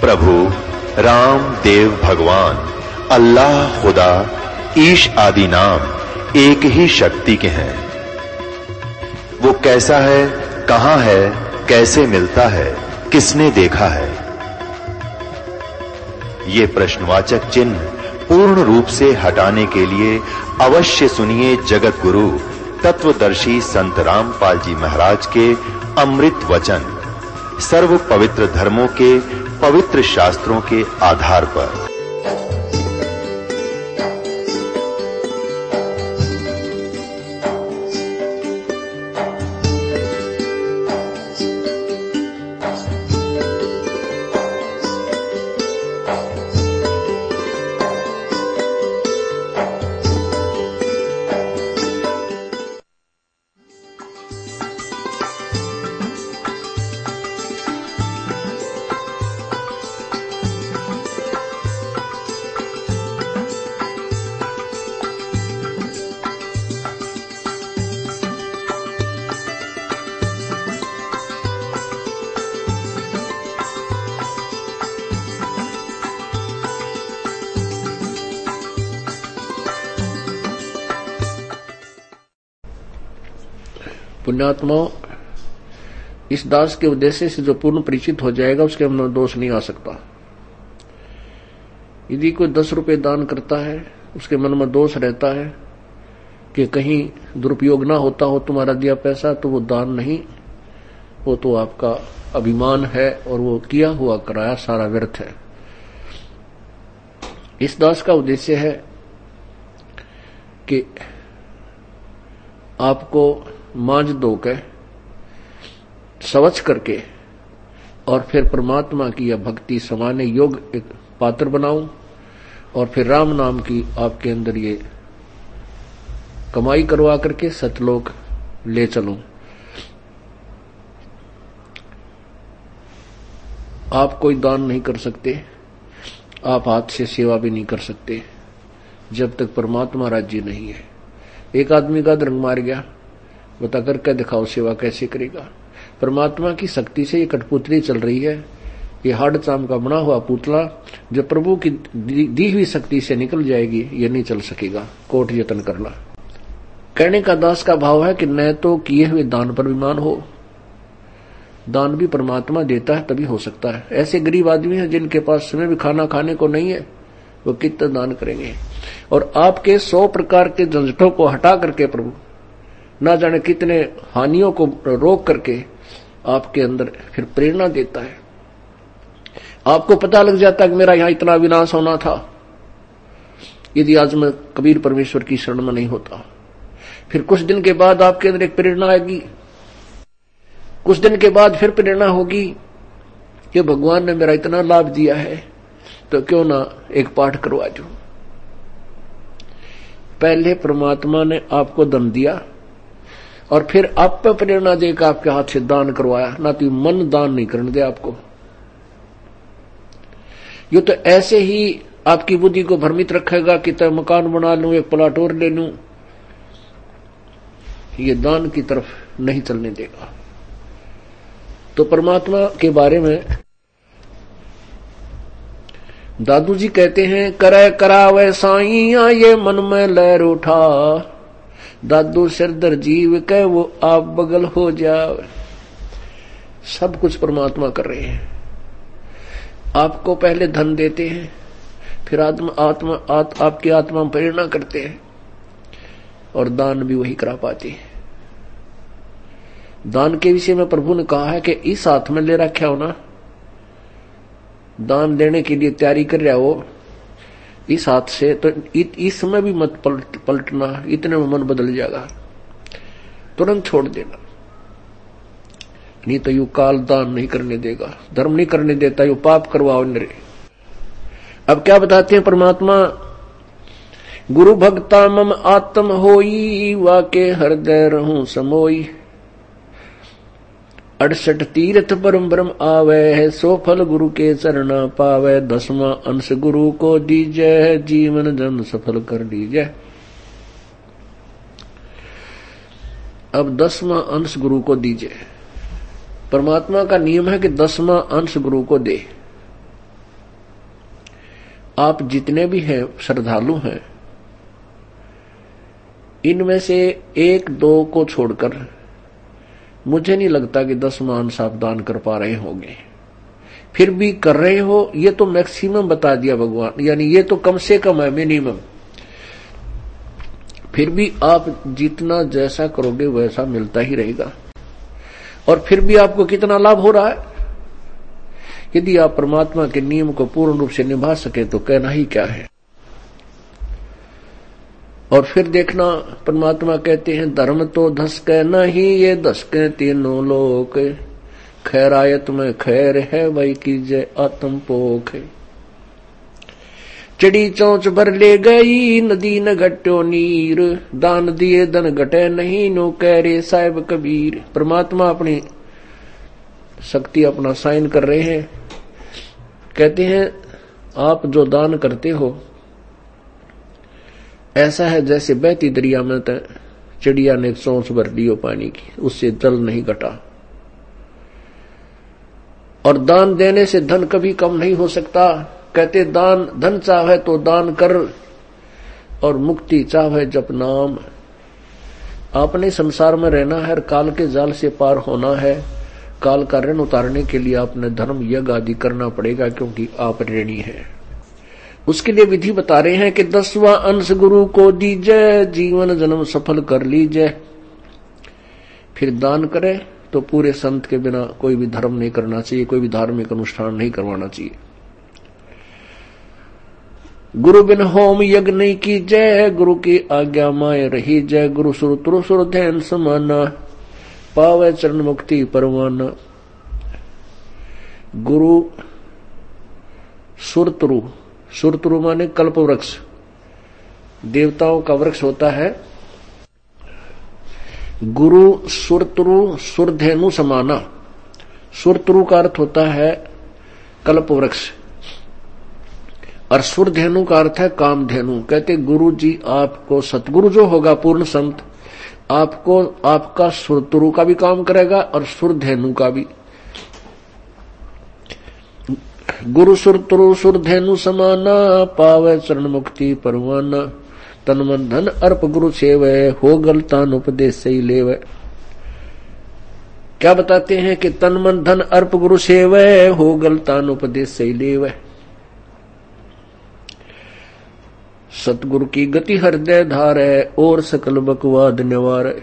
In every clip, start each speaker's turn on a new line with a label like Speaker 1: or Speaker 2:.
Speaker 1: प्रभु राम देव भगवान अल्लाह खुदा ईश आदि नाम एक ही शक्ति के हैं। वो कैसा है, कहां है, कैसे मिलता है, किसने देखा है? ये प्रश्नवाचक चिन्ह पूर्ण रूप से हटाने के लिए अवश्य सुनिए जगत गुरु तत्वदर्शी संत रामपाल जी महाराज के अमृत वचन सर्व पवित्र धर्मों के पवित्र शास्त्रों के आधार पर।
Speaker 2: पुण्यात्माओं, इस दास के उद्देश्य से जो पूर्ण परिचित हो जाएगा उसके मन में दोष नहीं आ सकता। यदि कोई 10 रुपए दान करता है, उसके मन में दोष रहता है कि कहीं दुरुपयोग ना होता हो तुम्हारा दिया पैसा, तो वो दान नहीं, वो तो आपका अभिमान है और वो किया हुआ कराया सारा व्यर्थ है। इस दास का उद्देश्य है कि आपको मांझ धो के स्वच्छ करके और फिर परमात्मा की या भक्ति समाने योग एक पात्र बनाऊं और फिर राम नाम की आपके अंदर ये कमाई करवा करके सतलोक ले चलूं। आप कोई दान नहीं कर सकते, आप हाथ से सेवा भी नहीं कर सकते जब तक परमात्मा राज्य नहीं है। एक आदमी का रंग मार गया, बता करके दिखाओ सेवा कैसे करेगा? परमात्मा की शक्ति से ये कठपुतली चल रही है, ये हाड़ चाम का बना हुआ पुतला जो प्रभु की दी हुई शक्ति से निकल जाएगी, ये नहीं चल सकेगा। कोट यत्न करना। कहने का दास का भाव है कि न तो किए हुए दान पर विमान हो, दान भी परमात्मा देता है तभी हो सकता है। ऐसे गरीब आदमी हैं जिनके पास समय भी खाना खाने को नहीं है, वो कितना दान करेंगे? और आपके 100 प्रकार के झंझटों को हटा करके प्रभु ना जाने कितने हानियों को रोक करके आपके अंदर फिर प्रेरणा देता है। आपको पता लग जाता है कि मेरा यहां इतना विनाश होना था यदि आज मैं कबीर परमेश्वर की शरण में नहीं होता। फिर कुछ दिन के बाद आपके अंदर एक प्रेरणा आएगी, कुछ दिन के बाद फिर प्रेरणा होगी कि भगवान ने मेरा इतना लाभ दिया है तो क्यों ना एक पाठ करवा दूं। पहले परमात्मा ने आपको धन दिया और फिर आप पे प्रेरणा देकर आपके हाथ से दान करवाया, ना तो मन दान नहीं करने दे आपको। ये तो ऐसे ही आपकी बुद्धि को भ्रमित रखेगा कि तय मकान बना लूं, एक प्लाट और ले लूं, ये दान की तरफ नहीं चलने देगा। तो परमात्मा के बारे में दादू जी कहते हैं, करे करावे साईया ये मन में लहर उठा, दादू सिरदर जीव के वो आप बगल हो जावे। सब कुछ परमात्मा कर रहे हैं। आपको पहले धन देते हैं, फिर आपकी आत्मा में प्रेरणा करते हैं और दान भी वही करा पाते हैं। दान के विषय में प्रभु ने कहा है कि इस हाथ में ले रखा हो ना, दान देने के लिए तैयारी कर रहा हो इस हाथ से, तो इस समय भी मत पलटना, इतने में मन बदल जाएगा, तुरंत छोड़ देना। नहीं तो यू काल दान नहीं करने देगा, धर्म नहीं करने देता, यू पाप करवाओ नरे। अब क्या बताते हैं परमात्मा, गुरु भक्ता मम आत्म होई, वाके हृदय रहूं समोई, 68 तीर्थ परम ब्रह्म आवे है, सो फल गुरु के चरणा पावे, 10वां अंश गुरु को दीजै, जीवन जन सफल कर लीजै। अब 10वां अंश गुरु को दीजै। परमात्मा का नियम है कि 10वां अंश गुरु को दे। आप जितने भी हैं श्रद्धालु हैं, इनमें से 1-2 को छोड़कर मुझे नहीं लगता कि 10 मांस आप दान कर पा रहे होंगे। फिर भी कर रहे हो, ये तो मैक्सिमम बता दिया भगवान, यानी ये तो कम से कम है, मिनिमम। फिर भी आप जितना जैसा करोगे वैसा मिलता ही रहेगा। और फिर भी आपको कितना लाभ हो रहा है? यदि आप परमात्मा के नियम को पूर्ण रूप से निभा सके तो कहना ही क्या है। और फिर देखना, परमात्मा कहते हैं धर्म तो धसके नहीं, ये धसके तीनों लोक, खैरायत में खैर है वही कीजे आत्म पोख। चढ़ी चौंच भर ले गई नदी न घट्यो नीर, दान दिए धन घटे नहीं नो कह रे साहिब कबीर। परमात्मा अपनी शक्ति अपना साइन कर रहे हैं, कहते हैं आप जो दान करते हो ऐसा है जैसे बहती दरिया में चिड़िया ने चौंच भर लियो पानी की, उससे जल नहीं घटा। और दान देने से धन कभी कम नहीं हो सकता। कहते दान धन चाहे तो दान कर, और मुक्ति चाहे जप नाम। आपने संसार में रहना है, काल के जाल से पार होना है। काल का ऋण उतारने के लिए आपने धर्म यज्ञ आदि करना पड़ेगा, क्योंकि आप ऋणी हैं। उसके लिए विधि बता रहे हैं कि 10वां अंश गुरु को दीजिए, जीवन जन्म सफल कर लीजिए। फिर दान करे तो पूरे संत के बिना कोई भी धर्म नहीं करना चाहिए, कोई भी धार्मिक अनुष्ठान नहीं करवाना चाहिए। गुरु बिन होम यज्ञ नहीं की जय, गुरु की आज्ञा माए रही जय। गुरु सुर ध्यान समाना, पावे चरण मुक्ति परवाना। गुरु सुरतरु माने कल्प वृक्ष, देवताओं का वृक्ष होता है। गुरु सुरतरु सुरधेनु समाना। सुरतरु का अर्थ होता है कल्प वृक्ष, और सुरधेनु का अर्थ है कामधेनु। कहते गुरु जी आपको, सतगुरु जो होगा पूर्ण संत, आपको आपका सुरतरु का भी काम करेगा और सुरधेनु का भी। गुरु सुरतरु सुरधेनु समाना, पावे चरण मुक्ति परवाना। तन मन धन अर्प गुरु सेवै, हो गलतान उपदेश सही लेवै। क्या बताते हैं कि तन मन धन अर्प गुरु सेवै, हो गलतान उपदेश सही लेवै। सतगुरु की गति हृदय धारै, और सकल बकवाद निवारै।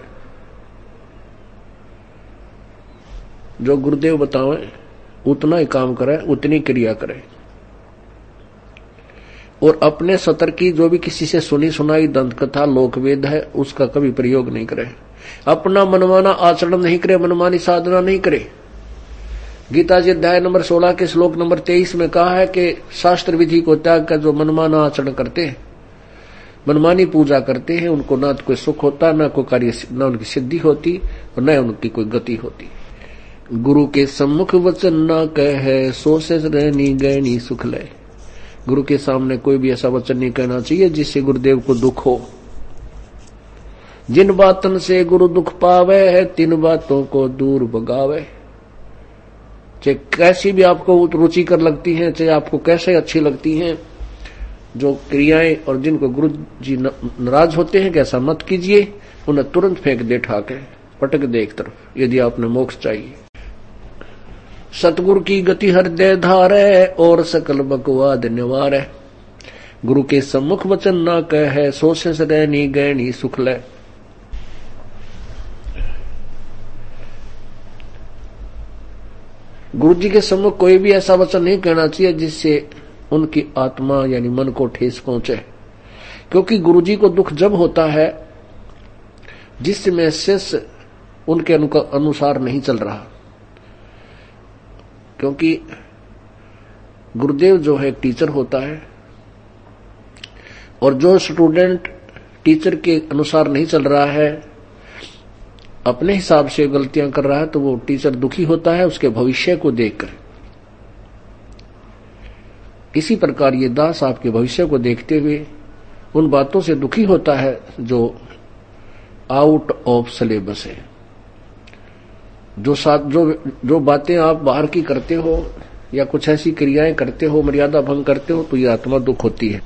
Speaker 2: जो गुरुदेव बतावे उतना ही काम करे, उतनी क्रिया करे। और अपने सतर की जो भी किसी से सुनी सुनाई दंत कथा लोकवेद है, उसका कभी प्रयोग नहीं करे। अपना मनमाना आचरण नहीं करे, मनमानी साधना नहीं करे। गीता जी अध्याय नंबर 16 के श्लोक नंबर 23 में कहा है कि शास्त्र विधि को त्याग कर जो मनमाना आचरण करते हैं, मनमानी पूजा करते हैं, उनको ना तो कोई सुख होता, ना कोई कार्य, ना उनकी सिद्धि होती और न उनकी कोई गति होती। गुरु के सम्मुख वचन ना कहे, सो से रहनी गहनी सुख ले। गुरु के सामने कोई भी ऐसा वचन नहीं कहना चाहिए जिससे गुरुदेव को दुख हो। जिन बातन से गुरु दुख पावे, तीन बातों को दूर भगावे। चाहे कैसी भी आपको रुचिकर लगती हैं, चाहे आपको कैसे अच्छी लगती हैं, जो क्रियाएं और जिनको गुरु जी नाराज होते हैं कि ऐसा मत कीजिए, उन्हें तुरंत फेंक दे, ठाके पटक दे एक तरफ, यदि आपने मोक्ष चाहिए। सतगुरु की गति हृदय धारै, और सकल बकवाद निवारै। गुरु के सम्मुख वचन ना कहे, सो से रहनी गहनी सुख ले। गुरु जी के सम्मुख कोई भी ऐसा वचन नहीं कहना चाहिए जिससे उनकी आत्मा यानी मन को ठेस पहुंचे, क्योंकि गुरु जी को दुख जब होता है जिसमें शिष्य उनके अनुसार नहीं चल रहा। क्योंकि गुरुदेव जो है टीचर होता है, और जो स्टूडेंट टीचर के अनुसार नहीं चल रहा है, अपने हिसाब से गलतियां कर रहा है, तो वो टीचर दुखी होता है उसके भविष्य को देखकर। इसी प्रकार ये दास आपके भविष्य को देखते हुए उन बातों से दुखी होता है जो आउट ऑफ सिलेबस है। जो बातें आप बाहर की करते हो, या कुछ ऐसी क्रियाएं करते हो, मर्यादा भंग करते हो, तो ये आत्मा दुख होती है।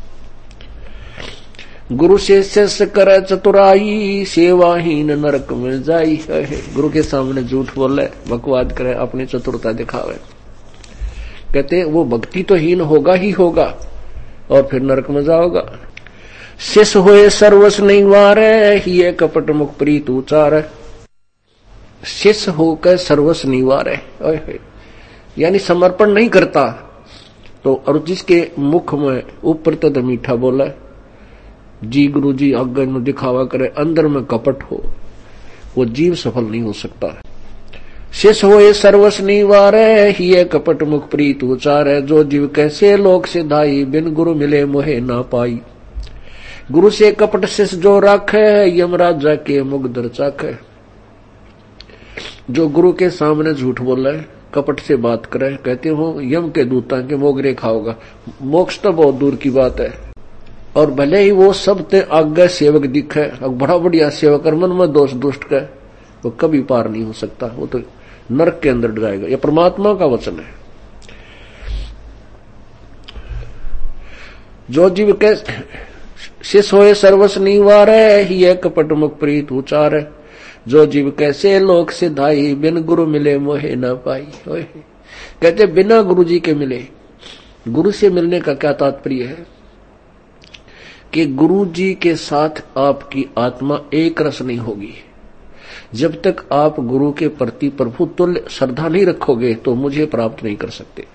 Speaker 2: गुरु से शिष्य करे चतुराई, सेवाहीन नरक में जाई। गुरु के सामने झूठ बोले, बकवाद करे, अपनी चतुरता दिखावे, कहते वो भक्ति तो हीन होगा ही होगा और फिर नरक में जाओगा। शिष्य होए सर्वस नहीं वारे, ही कपट मुख प्रीत उचार। शिष्य होकर सर्वस नहीं वारे, यानी समर्पण नहीं करता तो, और जिसके मुख में ऊपर तो मीठा बोला, जी गुरु जी आज्ञा में दिखावा करे, अंदर में कपट हो, वो जीव सफल नहीं हो सकता। शिष्य होए सर्वस निवारे, ही कपट मुख प्रीत उचार। जो जीव कैसे लोक से धाई, बिन गुरु मिले मोहे ना पाई। गुरु से कपट शिष्य जो राखे, यमराज जाके मुख दर चाखे। जो गुरु के सामने झूठ बोले, कपट से बात करे, कहते हो यम के दूता के मोगरे खाओगा, मोक्ष तो बहुत दूर की बात है। और भले ही वो सब ते आज्ञा सेवक दिखे, बड़ा बढ़िया सेवक, मन में दोष दुष्ट का, वो कभी पार नहीं हो सकता, वो तो नरक के अंदर जाएगा। यह परमात्मा का वचन है। जो जीव के शिष्य होए सर्वस निवारे, ही कपट मुख प्रीत उचार। जो जीव कैसे लोक से धाई, बिन गुरु मिले मोहे न पाई। कहते बिना गुरु जी के मिले। गुरु से मिलने का क्या तात्पर्य है कि गुरु जी के साथ आपकी आत्मा एक रस नहीं होगी। जब तक आप गुरु के प्रति प्रभु तुल्य श्रद्धा नहीं रखोगे तो मुझे प्राप्त नहीं कर सकते।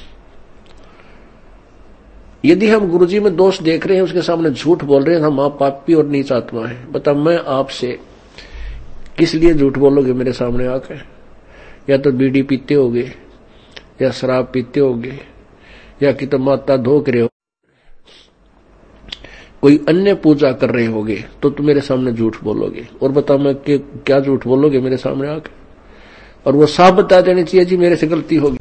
Speaker 2: यदि हम गुरु जी में दोष देख रहे हैं, उसके सामने झूठ बोल रहे हैं, हम आप पापी और नीच आत्मा है, बता मैं आपसे किस लिए झूठ बोलोगे मेरे सामने आकर? या तो बीड़ी पीते होगे, या शराब पीते होगे, या कि तो माता धोक रहे हो, कोई अन्य पूजा कर रहे होगे, तो तुम मेरे सामने झूठ बोलोगे। और बता मैं क्या झूठ बोलोगे मेरे सामने आकर? और वो साफ बता देनी चाहिए जी मेरे से गलती होगी।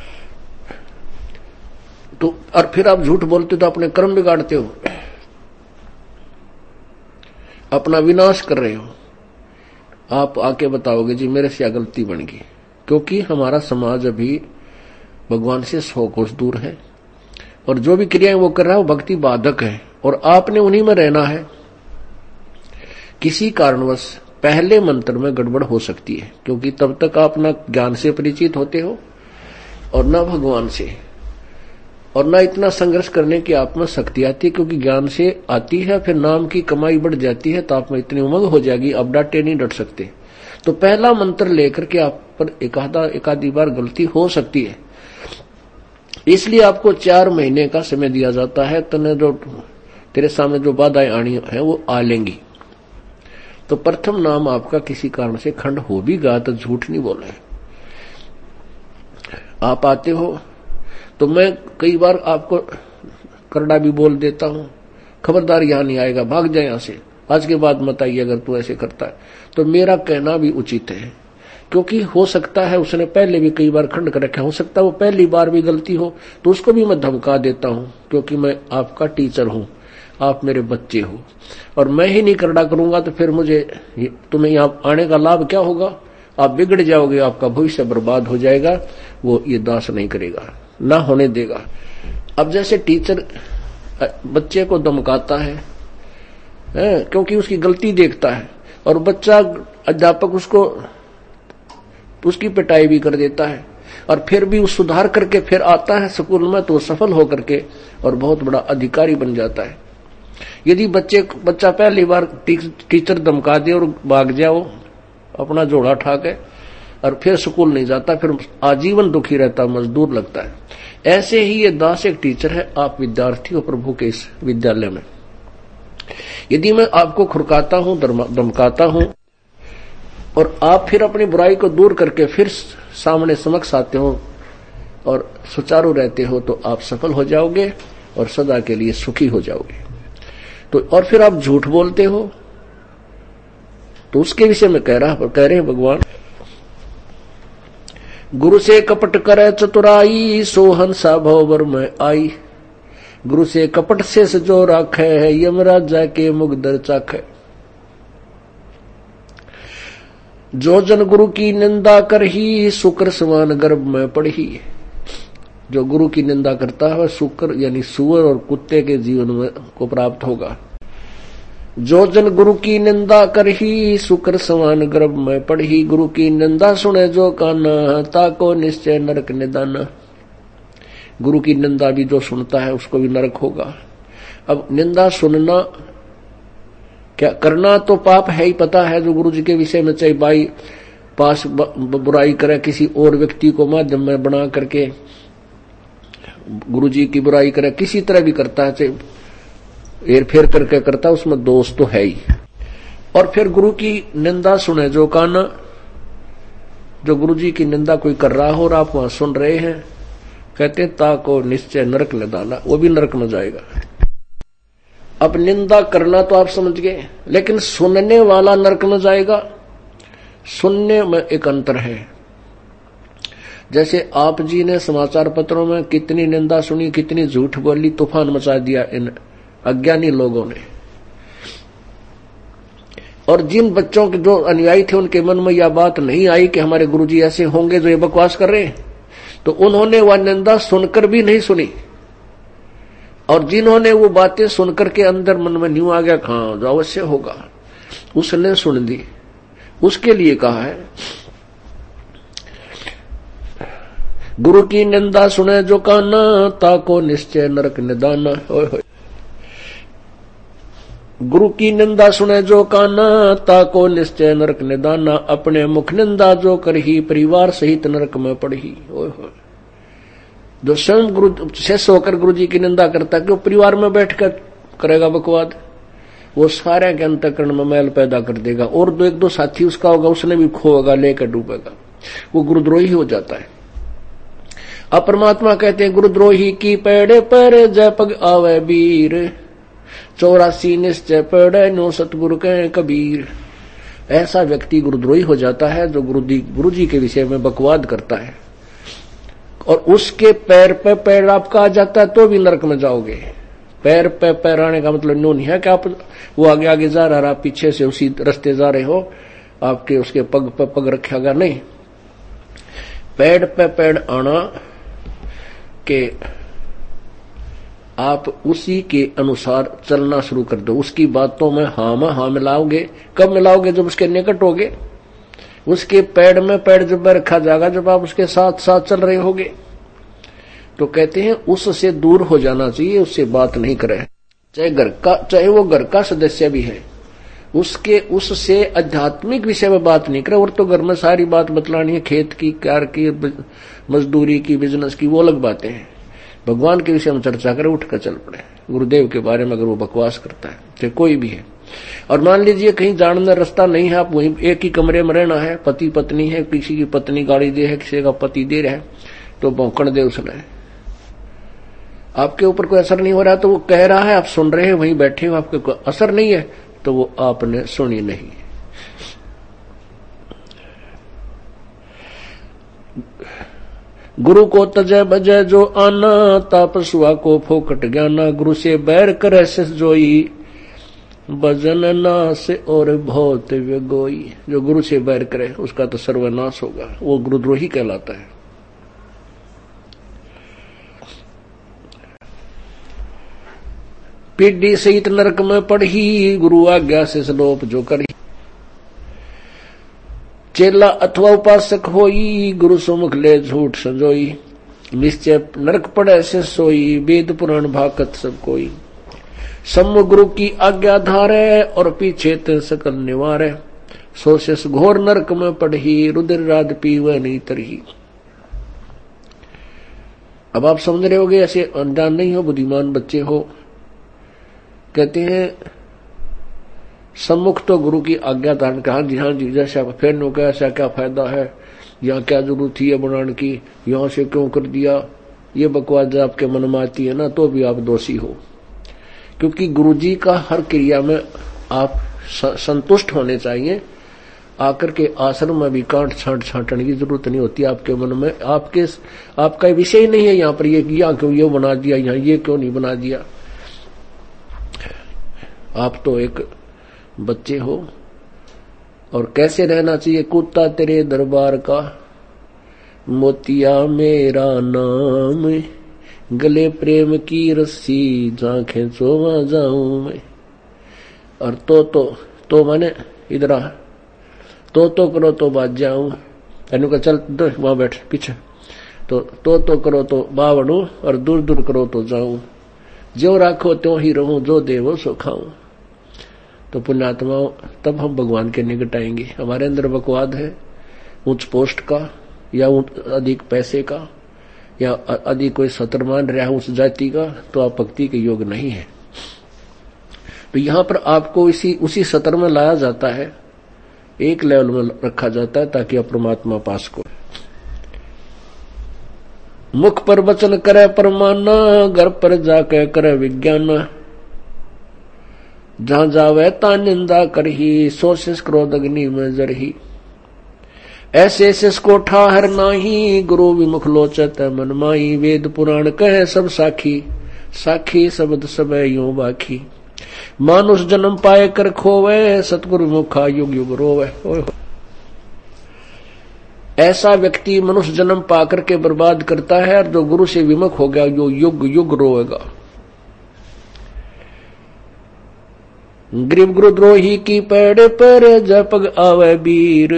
Speaker 2: तो और फिर आप झूठ बोलते तो अपने कर्म बिगाड़ते हो, अपना विनाश कर रहे हो। आप आके बताओगे जी मेरे से गलती बन गई, क्योंकि हमारा समाज अभी भगवान से 100 कोस दूर है और जो भी क्रियाएं वो कर रहा है वो भक्ति बाधक है और आपने उन्हीं में रहना है। किसी कारणवश पहले मंत्र में गड़बड़ हो सकती है, क्योंकि तब तक आप न ज्ञान से परिचित होते हो और न भगवान से, और न इतना संघर्ष करने की आप में शक्ति आती है, क्योंकि ज्ञान से आती है, फिर नाम की कमाई बढ़ जाती है तो आप में इतनी उमंग हो जाएगी अब डांटे नहीं डट सकते। तो पहला मंत्र लेकर के आप पर एकाधी बार गलती हो सकती है, इसलिए आपको 4 महीने का समय दिया जाता है। तने जो तेरे सामने जो बाधाएं आनी है वो आ लेंगी। तो प्रथम नाम आपका किसी कारण से खंड हो भी गा तो झूठ नहीं बोले। आप आते हो तो मैं कई बार आपको करड़ा भी बोल देता हूं, खबरदार यहां नहीं आएगा, भाग जाए यहां से, आज के बाद मत आइए अगर तू ऐसे करता है। तो मेरा कहना भी उचित है, क्योंकि हो सकता है उसने पहले भी कई बार खंड कर रखा, हो सकता है वो पहली बार भी गलती हो, तो उसको भी मैं धमका देता हूं, क्योंकि मैं आपका टीचर हूं, आप मेरे बच्चे हो, और मैं ही नहीं करड़ा करूंगा तो फिर मुझे तुम्हें यहां आने का लाभ क्या होगा? आप बिगड़ जाओगे, आपका भविष्य बर्बाद हो जाएगा। वो ये दास नहीं करेगा, ना होने देगा। अब जैसे टीचर बच्चे को धमकाता है क्योंकि उसकी गलती देखता है, और बच्चा अध्यापक उसकी पिटाई भी कर देता है, और फिर भी वो सुधार करके फिर आता है स्कूल में, तो सफल होकर के और बहुत बड़ा अधिकारी बन जाता है। यदि बच्चा पहली बार टीचर धमका दे और भाग जाओ अपना जोड़ा उठा के, और फिर स्कूल नहीं जाता, फिर आजीवन दुखी रहता, मजदूर लगता है। ऐसे ही ये दास एक टीचर है, आप विद्यार्थी हो प्रभु के इस विद्यालय में। यदि मैं आपको खुरकाता हूं, धमकाता हूं, और आप फिर अपनी बुराई को दूर करके फिर सामने समक्ष आते हो और सुचारू रहते हो, तो आप सफल हो जाओगे और सदा के लिए सुखी हो जाओगे। तो और फिर आप झूठ बोलते हो, तो उसके विषय में कह रहे हैं भगवान, गुरु से कपट करे चतुराई, सो हंसा भवर में आई। गुरु से कपट से जो राखे है, यमराज जाके मुख दर चाखे। जो जन गुरु की निंदा कर ही, शुक्र समान गर्भ में पढ़ी। जो गुरु की निंदा करता है वह शुक्र यानी सुअर और कुत्ते के जीवन में को प्राप्त होगा। जो जन गुरु की निंदा करही शुक्र समान गर्भ में पढ़ी। गुरु की निंदा सुने जो काना ताको निश्चय नरक निदाना। गुरु की निंदा भी जो सुनता है उसको भी नरक होगा। अब निंदा सुनना क्या करना तो पाप है ही, पता है। जो गुरु जी के विषय में चाहे भाई पास बुराई करे, किसी और व्यक्ति को माध्यम में बना करके गुरु जी की बुराई करे, किसी तरह भी करता है, चाहे हेर फेर करके करता है, उसमें दोष तो है ही। और फिर गुरु की निंदा सुने जो काना, जो गुरु जी की निंदा कोई कर रहा हो और आप वहां सुन रहे हैं, कहते ताको निश्चय नरक ले डाला, वो भी नरक में जाएगा। अब निंदा करना तो आप समझ गए, लेकिन सुनने वाला नरक में जाएगा। सुनने में एक अंतर है। जैसे आप जी ने समाचार पत्रों में कितनी निंदा सुनी, कितनी झूठ बोली, तूफान मचा दिया इन अज्ञानी लोगों ने। और जिन बच्चों के जो अनुयायी थे उनके मन में यह बात नहीं आई कि हमारे गुरुजी ऐसे होंगे जो ये बकवास कर रहे हैं, तो उन्होंने वह निंदा सुनकर भी नहीं सुनी। और जिन्होंने वो बातें सुनकर के अंदर मन में न्यू आ गया, हाँ जो अवश्य होगा, उसने सुन दी। उसके लिए कहा है गुरु की निंदा सुने जो काना ताको निश्चय नरक निदाना। गुरु की निंदा सुने जो काना ताको निश्चय नरक निदाना। अपने मुख निंदा जो करही परिवार सहित नरक में पड़ही। जो स्वयं गुरु शेष होकर गुरु जी की निंदा करता है कि वो परिवार में बैठकर करेगा बकवाद, वो सारे के अंतःकरण में मैल पैदा कर देगा। और दो एक दो साथी उसका होगा, उसने भी खोएगा, लेकर डूबेगा, वो गुरुद्रोही हो जाता है। अब परमात्मा कहते हैं गुरुद्रोही की पेड़े पर जय पग आवे वीर, 84 निश्चय पेड़े नो सतगुरु के कबीर। ऐसा व्यक्ति गुरुद्रोही हो जाता है जो गुरु जी के विषय में बकवाद करता है, और उसके पैर पे पैर आपका आ जाता है तो भी नरक में जाओगे। पैर पे पैर आने का मतलब नो नहीं है कि आप वो आगे आगे जा रहा है, आप पीछे से उसी रास्ते जा रहे हो, आपके उसके पग पे पग रखेगा नहीं। पैर पे पैर आना के आप उसी के अनुसार चलना शुरू कर दो। उसकी बातों में हाँ मिलाओगे। कब मिलाओगे? जब उसके निकट होगे। उसके पैर में पैर जब रखा जाएगा, जब आप उसके साथ साथ चल रहे होगे। तो कहते हैं उससे दूर हो जाना चाहिए, उससे बात नहीं करे, चाहे वो घर का सदस्य भी है, उससे आध्यात्मिक विषय में बात नहीं करे। और तो घर में सारी बात बतलानी है, खेत की, कार की, मजदूरी की, बिजनेस की, वो अलग बातें हैं। भगवान के विषय में चर्चा करे, उठकर चल पड़े। गुरुदेव के बारे में अगर वो बकवास करता है, चाहे कोई भी है। और मान लीजिए कहीं जाने रास्ता नहीं है, आप वहीं एक ही कमरे में रहना है, पति पत्नी है, किसी की पत्नी गाड़ी दे है, किसी का पति दे रहा है, तो भौंकण दे उसने, आपके ऊपर कोई असर नहीं हो रहा, तो वो कह रहा है, आप सुन रहे हैं, वहीं बैठे हो, आपके कोई असर नहीं है, तो वो आपने सुनी नहीं। गुरु को तजय बजय जो आना, तापसुआ को फोकट ज्ञाना। गुरु से बैर करे शिष जोई, भजन नाश और बहुत व्यगोई। जो गुरु से बैर करे उसका तो सर्वनाश होगा, वो गुरुद्रोही कहलाता है। पीढ़ी सहित नरक में पढ़ी, गुरु आज्ञा से सलोप जो करी। चेला अथवा उपासक होई, गुरु सुमुख ले झूठ संजोई। निश्चय नरक पड़े से सोई, वेद पुराण भाकत सब कोई। सम्मुख गुरु की आज्ञा धारे, और पीछे ते सकल निवारे। सोशेष घोर नरक में पढ़ी, रुद्र राज पीवे नहीं तरही। अब आप समझ रहे होगे, ऐसे अनजान नहीं हो, बुद्धिमान बच्चे हो। कहते हैं सम्मुख तो गुरु की आज्ञा धारण का, हाँ जी जैसा फिर नो का ऐसा क्या फायदा है, यहाँ क्या जरूरत थी बनाने की, यहाँ से क्यों कर दिया, ये बकवास आपके मन में आती है ना, तो भी आप दोषी हो। क्योंकि गुरु जी का हर क्रिया में आप संतुष्ट होने चाहिए। आकर के आश्रम में भी कांट छांट छांटने की जरूरत नहीं होती आपके मन में। आपका विषय नहीं है यहाँ पर, ये किया क्यों, ये बना दिया, यहाँ ये क्यों नहीं बना दिया। आप तो एक बच्चे हो। और कैसे रहना चाहिए? कुत्ता तेरे दरबार का, मोतिया मेरा नाम, गले प्रेम की रस्सी, जहां खेचो वहां जाऊं मैं। और तो माने इधर आ, तो करो तो बाज जाऊं। तेनू का चल वहां बैठ पीछे, तो करो तो बावड़ू, और दूर दूर करो तो जाऊं। जो राखो त्यों ही रहूं, जो देवो सो खाऊं। तो पुण्यात्माओं, तब हम भगवान के निकट आएंगे। हमारे अंदर बकवाद है उच्च पोस्ट का, या अधिक पैसे का, या अधिक कोई सत्र मान रहा है उस जाति का, तो आप भक्ति के योग नहीं है। तो यहां पर आपको उसी सत्र में लाया जाता है, एक लेवल में रखा जाता है, ताकि आप परमात्मा पास को। मुख पर वचन करे परमाना, घर पर जाके करे विज्ञान। जहां जावे ता निंदा करही, सोशिस क्रोध अग्नि में जरही। ऐसे को ठाहर नाही, गुरु विमुख लोचत मन माई। वेद पुराण कहे सब साखी, साखी शब्द सब यूं बाखी। मानुष जन्म पाए कर खोवे, सतगुरु मुखा युग युग रोवे। ऐसा व्यक्ति मनुष्य जन्म पाकर के बर्बाद करता है, और जो गुरु से विमुख हो गया जो युग युग रोएगा। गरीब गुरुद्रोही की पेड़ पर जपग आवे वीर।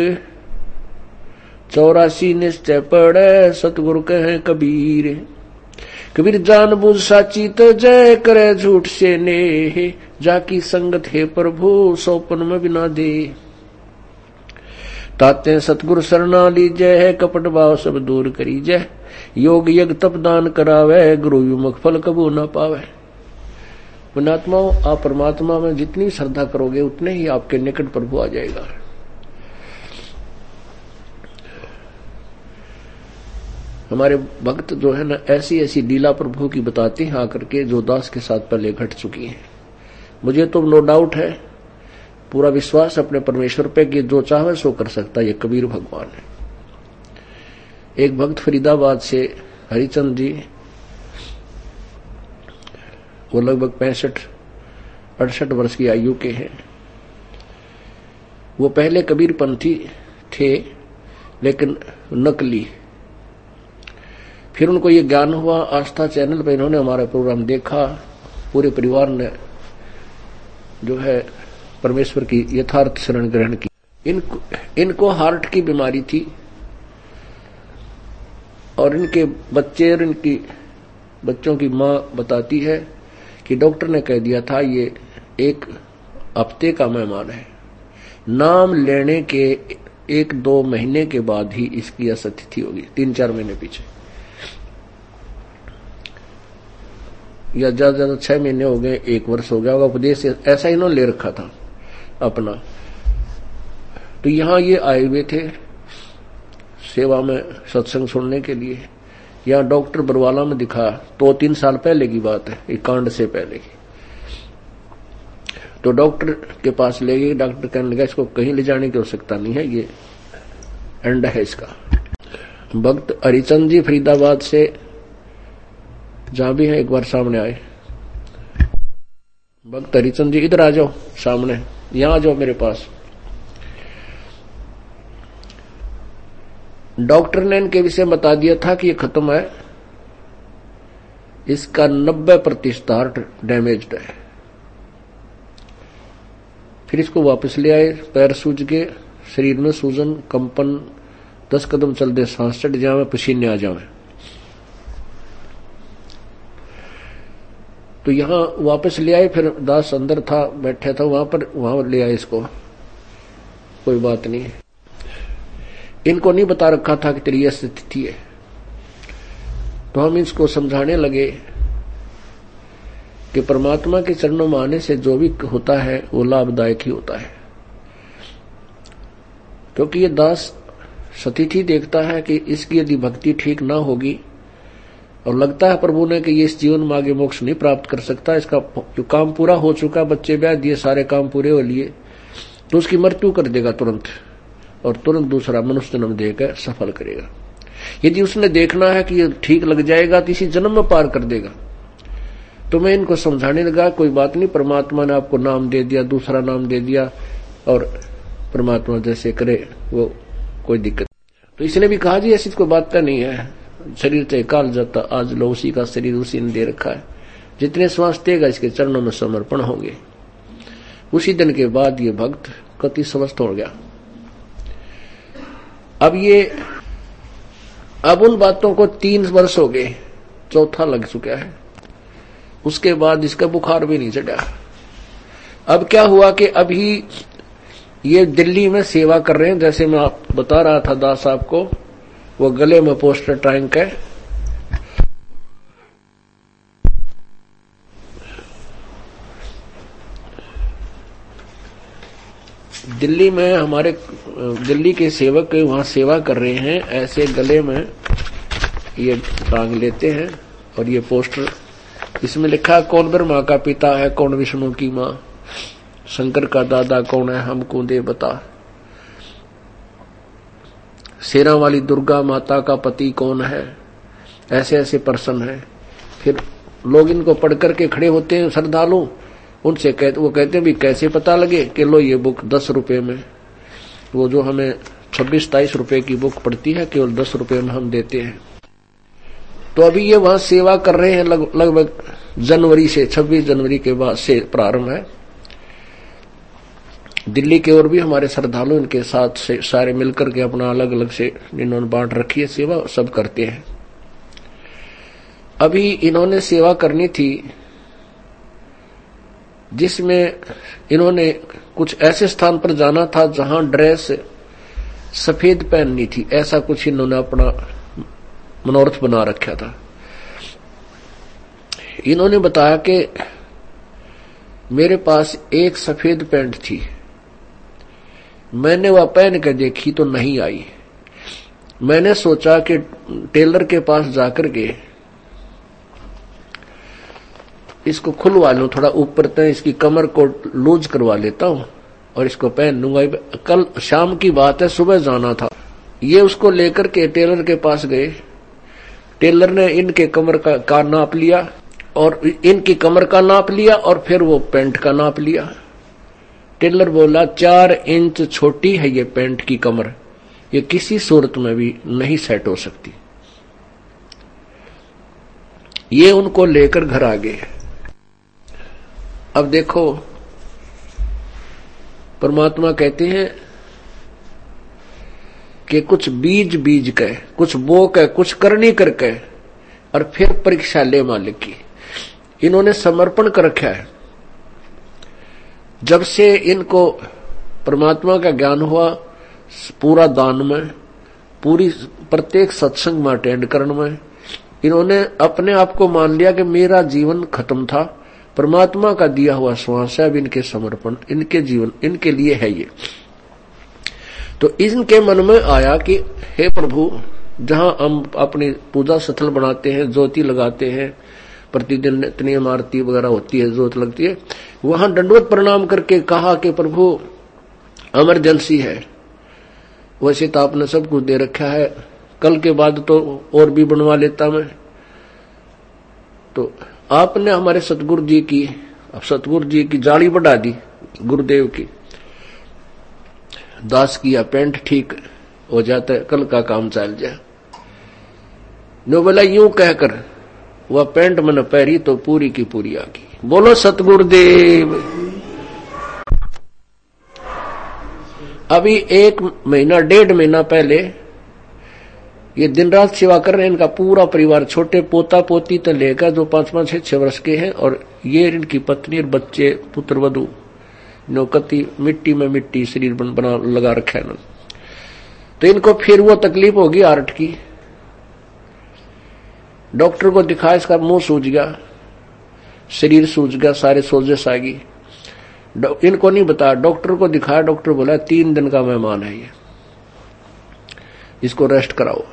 Speaker 2: 84 निश्चय पड़े सतगुरु कहे कबीर। कबीर जान बुझ साची तो जय करे झूठ से नेह। जाकी संगत है प्रभु सोपन में बिना दे। ताते सतगुरु शरणा लीजय है, कपट भाव सब दूर करीजय। योग यज्ञ तप दान करावे, गुरु विमुख फल कबू न पावे। पुण्यात्माओं, आप परमात्मा में जितनी श्रद्धा करोगे उतने ही आपके निकट प्रभु आ जाएगा। हमारे भक्त जो है ना, ऐसी ऐसी लीला प्रभु की बताते हैं आकर के, जो दास के साथ पहले घट चुकी है। मुझे तो नो डाउट है, पूरा विश्वास अपने परमेश्वर पे कि जो चाहे सो कर सकता है, ये कबीर भगवान है। एक भक्त फरीदाबाद से हरिचंद जी, वो लगभग 65-68 वर्ष की आयु के हैं। वो पहले कबीरपंथी थे, लेकिन नकली। फिर उनको ये ज्ञान हुआ, आस्था चैनल पे इन्होंने हमारा प्रोग्राम देखा, पूरे परिवार ने जो है परमेश्वर की यथार्थ शरण ग्रहण की। इनको हार्ट की बीमारी थी, और इनके बच्चे और इनकी बच्चों की मां बताती है कि डॉक्टर ने कह दिया था ये 1 हफ्ते का मेहमान है। नाम लेने के 1-2 महीने के बाद ही इसकी असतिथि होगी, 3-4 महीने पीछे, या ज्यादा ज्यादा 6 महीने हो गए, 1 वर्ष हो गया होगा। उपदेश ऐसा इन्होंने ले रखा था अपना। तो यहां ये आए हुए थे सेवा में, सत्संग सुनने के लिए। यहां डॉक्टर बरवाला में दिखा, 2-3 साल पहले की बात है, ये कांड से पहले की। तो डॉक्टर के पास ले गए। डॉक्टर कहने लगा इसको कहीं ले जाने की आवश्यकता नहीं है, ये एंड है इसका। भक्त हरिचंद जी फरीदाबाद से जहां भी है, एक बार सामने आए। भक्त हरिचंद जी इधर आ जाओ सामने, यहां आ जाओ मेरे पास। डॉक्टर ने इनके विषय बता दिया था कि ये खत्म है, इसका 90% हार्ट डैमेज्ड है। फिर इसको वापस ले आए, पैर सूज के, शरीर में सूजन, कंपन, 10 कदम चल दे सांस चढ़ जावे, पसीने आ जावे। तो यहां वापस ले आए। फिर दास अंदर था, बैठा था वहां पर, वहां ले आए इसको। कोई बात नहीं, इनको नहीं बता रखा था कि तेरी यह स्थिति है। तो हम इसको समझाने लगे कि परमात्मा के चरणों में आने से जो भी होता है वो लाभदायक ही होता है। क्योंकि ये दास सतिथि देखता है कि इसकी यदि भक्ति ठीक ना होगी, और लगता है प्रभु ने कि ये इस जीवन में आगे मोक्ष नहीं प्राप्त कर सकता, इसका जो काम पूरा हो चुका, बच्चे ब्याह दिए, सारे काम पूरे हो लिए, तो उसकी मृत्यु कर देगा तुरंत, और तुरंत दूसरा मनुष्य जन्म देकर सफल करेगा। यदि उसने देखना है कि ये ठीक लग जाएगा तो इसी जन्म में पार कर देगा। तो मैं इनको समझाने लगा, कोई बात नहीं, परमात्मा ने आपको नाम दे दिया, दूसरा नाम दे दिया, और परमात्मा जैसे करे वो कोई दिक्कत। तो इसने भी कहा जी ऐसी कोई बात नहीं है, शरीर तो काल जाता, आज लो उसी का शरीर उसी ने दे रखा है, जितने श्वास देगा इसके चरणों में समर्पण होंगे। उसी दिन के बाद ये भक्त कति स्वस्थ हो गया। अब उन बातों को 3 वर्ष हो गए, चौथा लग चुका है। उसके बाद इसका बुखार भी नहीं चढ़ा। अब क्या हुआ कि अभी ये दिल्ली में सेवा कर रहे हैं, जैसे मैं आप बता रहा था दास साहब को, वो गले में पोस्टर टांग है, दिल्ली में हमारे दिल्ली के सेवक वहां सेवा कर रहे हैं, ऐसे गले में ये टांग लेते हैं और ये पोस्टर, इसमें लिखा कौन ब्रह्मा का पिता है, कौन विष्णु की मां, शंकर का दादा कौन है, हमको दे बता, शेरा वाली दुर्गा माता का पति कौन है, ऐसे ऐसे पर्सन है। फिर लोग इनको पढ़ करके खड़े होते हैं श्रद्धालु, उनसे वो कहते हैं भी कैसे पता लगे कि लो ये बुक 10 रुपए में, वो जो हमें 26-27 रुपए की बुक पड़ती है केवल 10 रुपए में हम देते हैं। तो अभी ये वहां सेवा कर रहे हैं लगभग जनवरी से, 26 जनवरी के बाद से प्रारंभ है। दिल्ली के और भी हमारे श्रद्धालु इनके साथ से सारे मिलकर के अपना अलग अलग से इन्होंने बांट रखी है सेवा, सब करते हैं। अभी इन्होंने सेवा करनी थी जिसमें इन्होंने कुछ ऐसे स्थान पर जाना था जहां ड्रेस सफेद पहननी थी, ऐसा कुछ इन्होंने अपना मनोरथ बना रखा था। इन्होंने बताया कि मेरे पास एक सफेद पैंट थी, मैंने वह पहन के देखी तो नहीं आई। मैंने सोचा कि टेलर के पास जाकर के इसको खुलवा लूं, थोड़ा ऊपर तक इसकी कमर को लूज करवा लेता हूं और इसको पहन लूंगा। कल शाम की बात है, सुबह जाना था। ये उसको लेकर के टेलर के पास गए, टेलर ने इनके कमर का नाप लिया और इनकी कमर का नाप लिया और फिर वो पैंट का नाप लिया। टेलर बोला 4 इंच छोटी है ये पैंट की कमर, ये किसी सूरत में भी नहीं सेट हो सकती। ये उनको लेकर घर आ गए। अब देखो परमात्मा कहते हैं कि कुछ बीज के, कुछ बो के, कुछ करनी करके और फिर परीक्षा ले मालिक की। इन्होंने समर्पण कर रखा है। जब से इनको परमात्मा का ज्ञान हुआ, पूरा दान में, पूरी प्रत्येक सत्संग में अटेंड करने में, इन्होंने अपने आप को मान लिया कि मेरा जीवन खत्म था, परमात्मा का दिया हुआ श्वास है, अब इनके समर्पण, इनके जीवन इनके लिए है ये। तो इनके मन में आया कि हे प्रभु, जहां हम अपनी पूजा स्थल बनाते हैं, ज्योति लगाते हैं, प्रतिदिन इतनी आरती वगैरह होती है, ज्योत लगती है, वहां दंडवत प्रणाम करके कहा कि प्रभु इमरजेंसी है। वैसे तो आपने सब कुछ दे रखा है, कल के बाद तो और भी बनवा लेता मैं। तो आपने हमारे सतगुरु जी की जाली बढ़ा दी, गुरुदेव की, दास किया, पेंट ठीक हो जाता है, कल का काम चल जाए। नो बोला यूं कहकर वह पेंट मैंने पहरी तो पूरी की पूरी आ गई। बोलो सतगुरुदेव। अभी 1 महीना 1.5 महीना पहले ये दिन रात सेवा कर रहे हैं, इनका पूरा परिवार, छोटे पोता पोती तो लेकर जो 5-5, 6-6 वर्ष के हैं, और ये इनकी पत्नी और बच्चे, पुत्र वधु, नौकती मिट्टी में मिट्टी शरीर बना लगा रखा है। तो इनको फिर वो तकलीफ होगी हार्ट की। डॉक्टर को दिखाया, इसका मुंह सूज गया, शरीर सूज गया, सारे सोजिश आ गई। इनको नहीं बताया, डॉक्टर को दिखाया, डॉक्टर बोला 3 दिन का मेहमान है ये, इसको रेस्ट कराओ।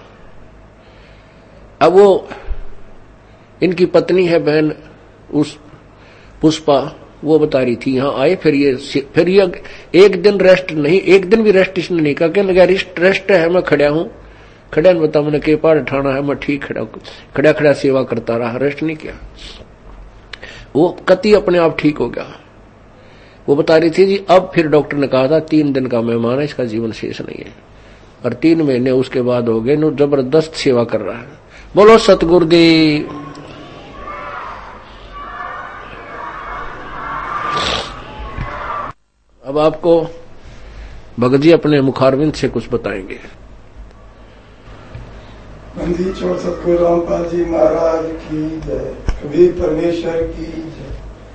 Speaker 2: अब वो इनकी पत्नी है बहन उस पुष्पा, वो बता रही थी यहां आए, फिर ये एक दिन रेस्ट नहीं, एक दिन भी रेस्ट इसने नहीं कहा, कहने लगा रेस्ट है, मैं खड़ा हूं, खड़ा ने बता मैंने के पार ठाना है, मैं ठीक खड़ा सेवा करता रहा, रेस्ट नहीं किया। वो कति अपने आप ठीक हो गया। वो बता रही थी जी, अब फिर डॉक्टर ने कहा था 3 दिन का मेहमान है, इसका जीवन शेष नहीं है। और 3 महीने उसके बाद हो गए, नो जबरदस्त सेवा कर रहा है। बोलो सतगुरुदेव। अब आपको भगत जी अपने मुखारविंद से कुछ बताएंगे।
Speaker 3: बंदी चोर सतगुरु रामपाल जी महाराज की जय, कबीर परमेश्वर की जय।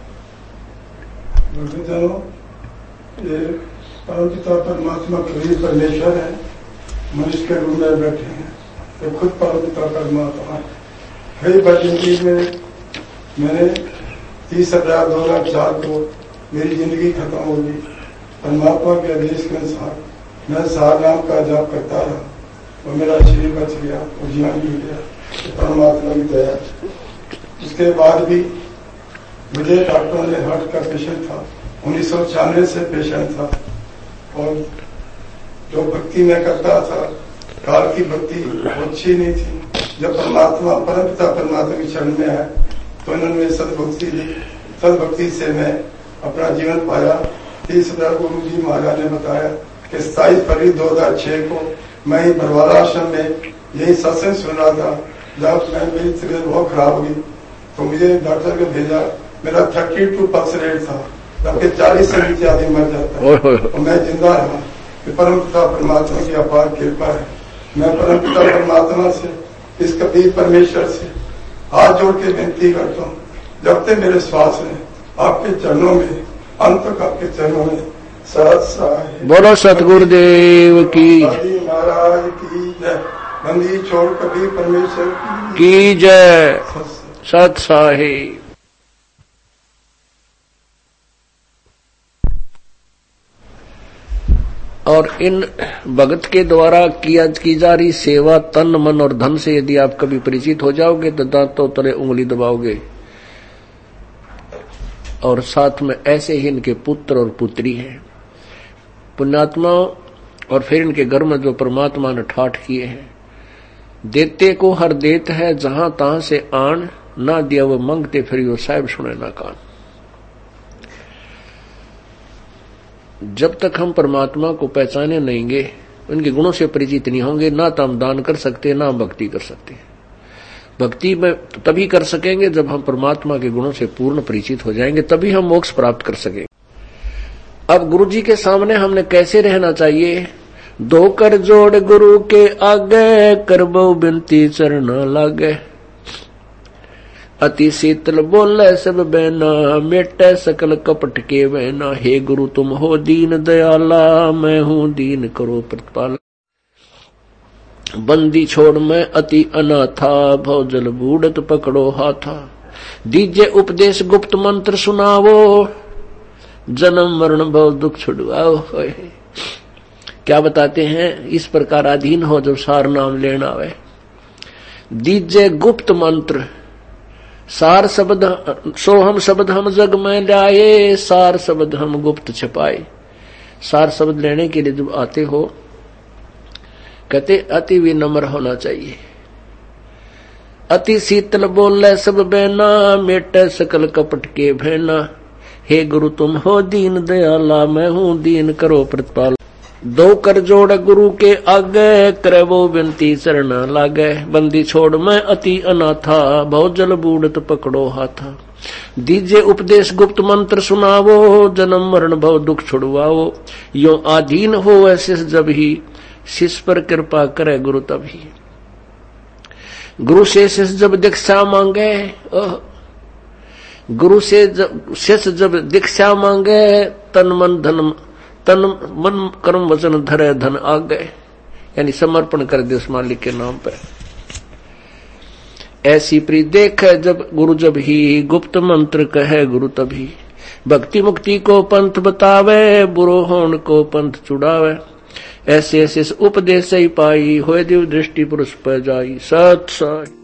Speaker 3: भक्तजनों, ये परम पिता परमात्मा कबीर परमेश्वर है, मनुष्य के रूप में बैठे हैं, तो खुद परम पिता परमात्मा है। कई बार जिंदगी में मैंने 30 अप्रैल 2004 को मेरी जिंदगी खत्म हो गई। परमात्मा के आदेश के अनुसार मैं सार नाम का जाप करता रहा और मेरा शरीर बच गया और जीवन भी गया, तो परमात्मा की दया। उसके बाद भी मुझे डॉक्टरों ने हार्ट का पेशेंट था, 1996 से पेशेंट था, और जो भक्ति मैं करता था काल की भक्ति अच्छी नहीं थी। जब परमात्मा परम पिता परमात्मा की शरण में आए तो उन्होंने सदभक्ति दी। सदभक्ति से मैं अपना जीवन पाया। 30 अप्रैल गुरु जी महाराज ने बताया कि 27 फरवरी 2006 को मैं ही बरवाला आश्रम में यही सत्संग सुना था। जब मेरी तबीयत बहुत खराब हुई तो मुझे डॉक्टर को भेजा। मेरा 32 पल्स रेट था, जबकि 40 से नीचे आदमी मर जाता है, और मैं जिंदा रहा। परम पिता परमात्मा की अपार कृपा है। मैं परम पिता परमात्मा से, इस कबीर परमेश्वर से हाथ जोड़ के विनती करता हूँ, जब तक मेरे श्वास में आपके चरणों में, अंत तक आपके चरणों में सत।
Speaker 2: बोलो सतगुरुदेव की
Speaker 3: महाराज की जय। बंदी छोड़ कबीर परमेश्वर
Speaker 2: की जय। सत साहिब। और इन भगत के द्वारा की जा रही सेवा तन मन और धन से यदि आप कभी परिचित हो जाओगे तो दांतों तले उंगली दबाओगे। और साथ में ऐसे ही इनके पुत्र और पुत्री हैं, पुण्यात्माओं। और फिर इनके घर में जो परमात्मा ने ठाठ किए हैं, देते को हर देत है, जहां तहां से आन, ना दिया वो मंगते फिर यो साहिब सुने ना कान। जब तक हम परमात्मा को पहचाने नहीं, उनके गुणों से परिचित नहीं होंगे, ना तो हम दान कर सकते, ना हम भक्ति कर सकते। भक्ति में तभी कर सकेंगे जब हम परमात्मा के गुणों से पूर्ण परिचित हो जाएंगे, तभी हम मोक्ष प्राप्त कर सकेंगे। अब गुरु जी के सामने हमने कैसे रहना चाहिए? दो कर जोड़ गुरु के आगे, करबो बिनती चरण लागे। अति शीतल बोले सब बहना, मेटे सकल कपट के बहना। हे गुरु तुम हो दीन दयाला, मैं हूं दीन करो प्रतिपाला। बंदी छोड़ मैं अति अनाथा, भवजल बूढ़त पकड़ो हाथा। दीजे उपदेश गुप्त मंत्र सुनावो, जन्म मरण भव दुख छुड़वाओ। क्या बताते हैं? इस प्रकार अधीन हो जब सार नाम लेना आवे। दीजे गुप्त मंत्र, सार शब्द सो हम शब्द हम जग में लाए, सार शब्द हम गुप्त छिपाए। सार शब्द लेने के लिए जब आते हो, कहते अति विनम्र होना चाहिए। अति शीतल बोले सब बहना, मेटे सकल कपट के बहना। हे गुरु तुम हो दीन दयाला, मैं हूं दीन करो प्रतिपाल। दो कर जोड़ गुरु के आगे, करे वो विनती चरण लागे। बंदी छोड़ मैं अति अनाथा, भवजल बूढ़त पकड़ो हाथा। दीजे उपदेश गुप्त मंत्र सुनावो, जन्म मरण भव दुख छुड़वाओ। यो आधीन हो ऐसे जब ही, शिष्य पर कृपा करे गुरु तभी। गुरु से शिष्य जब दीक्षा मांगे, गुरु से शिष्य जब दीक्षा मांगे, तन मन कर्म वचन धरे धन आ गए। यानी समर्पण कर दे उस मालिक के नाम पर। ऐसी प्री देख जब गुरु जब ही, गुप्त मंत्र कहे गुरु तभी। भक्ति मुक्ति को पंथ बतावे, बुरो होन को पंथ छुड़ावे। ऐसे ऐसे उपदेश ही पाई, होए दिव दृष्टि पुरुष पर जाई। सत